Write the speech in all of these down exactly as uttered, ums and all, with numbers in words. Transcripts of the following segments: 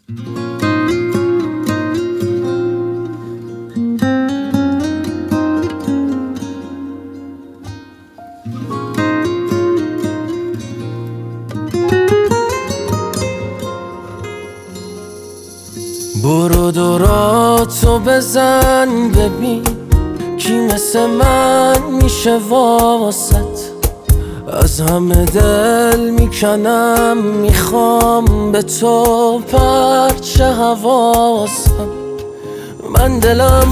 برو دوراتو بزن ببین کی مثل من میشه واسط. از همه دل میکنم میخوام به تو پرچه حواسم. من دلم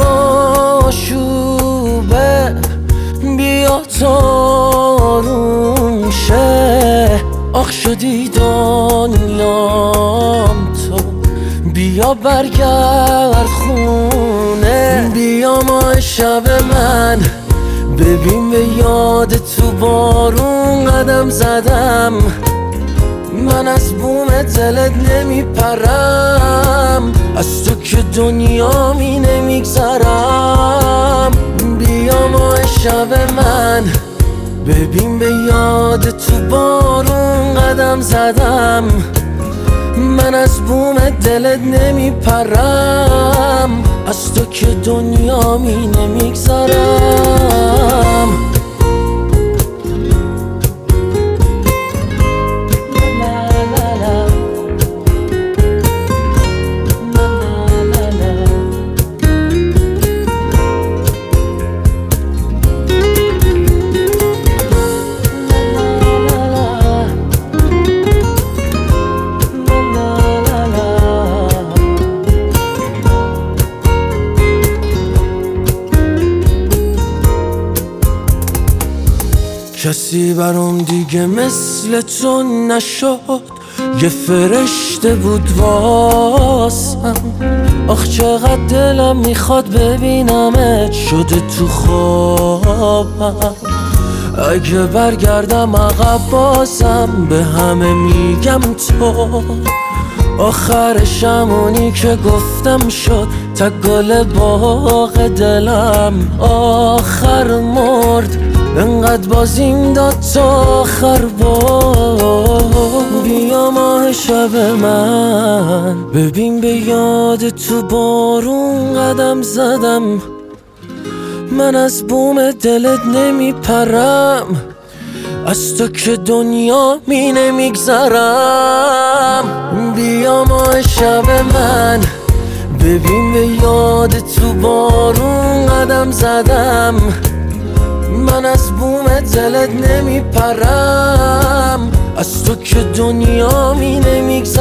آشوبه بیا تو آروم شه. آخ شدی دنیام تو بیا برگرد خونه. بیا ماه شب من ببین به یاد تو بارون قدم زدم. من از بوم دلت نمیپرم از تو که دنیا می نمیگذرم. بیا ماه شب من ببین به یاد تو بارون قدم زدم. من از بوم دلت نمیپرم از تو که دنیا می نمیگذرم. کسی برام دیگه مثل تو نشد، یه فرشته بود واسم. آخ چقدر دلم میخواد ببینمت شده تو خوابم. اگه برگردم عقب بازم به همه میگم تو آخرش همونی که گفتم شد. تا گل باغ دلم آخر مرد انقدر بازیم داد تا آخر بار. بیا ماه شب من ببین به یاد تو بارون قدم زدم. من از بوم دلت نمیپرم از تو که دنیا می نمیگذرم. بیا ماه شب من ببین به یاد تو بارون قدم زدم. من از بوم دلت نمیپرم از تو که دنیا می نمیگذرم.